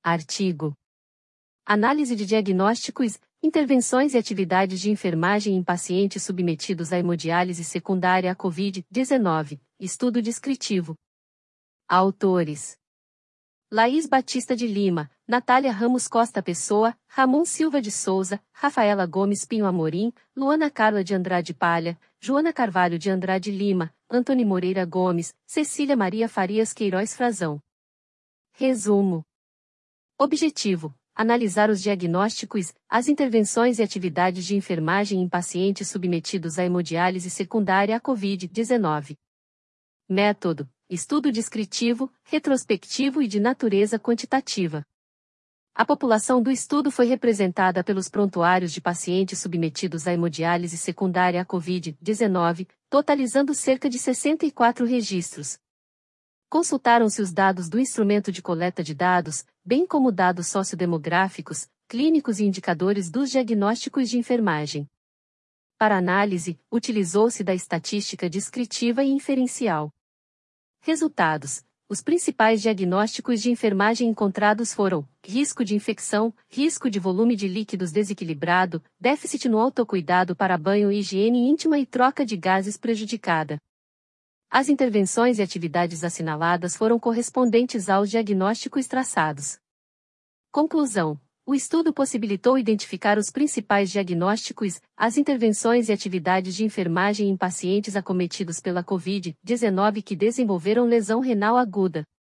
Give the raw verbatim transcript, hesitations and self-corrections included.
Artigo. Análise de diagnósticos, intervenções e atividades de enfermagem em pacientes submetidos à hemodiálise secundária à covid dezenove. Estudo descritivo. Autores: Laís Batista de Lima, Natália Ramos Costa Pessoa, Ramon Silva de Souza, Rafaela Gomes Pinho Amorim, Luana Carla de Andrade Palha, Joana Carvalho de Andrade Lima, Antony Moreira Gomes, Cecília Maria Farias Queiroz Frazão. Resumo. Objetivo: analisar os diagnósticos, as intervenções e atividades de enfermagem em pacientes submetidos à hemodiálise secundária à covid dezenove. Método: estudo descritivo, retrospectivo e de natureza quantitativa. A população do estudo foi representada pelos prontuários de pacientes submetidos à hemodiálise secundária à covid dezenove, totalizando cerca de sessenta e quatro registros. Consultaram-se os dados do instrumento de coleta de dados, bem como dados sociodemográficos, clínicos e indicadores dos diagnósticos de enfermagem. Para análise, utilizou-se da estatística descritiva e inferencial. Resultados: os principais diagnósticos de enfermagem encontrados foram risco de infecção, risco de volume de líquidos desequilibrado, déficit no autocuidado para banho e higiene íntima e troca de gases prejudicada. As intervenções e atividades assinaladas foram correspondentes aos diagnósticos traçados. Conclusão: o estudo possibilitou identificar os principais diagnósticos, as intervenções e atividades de enfermagem em pacientes acometidos pela covid dezenove que desenvolveram lesão renal aguda.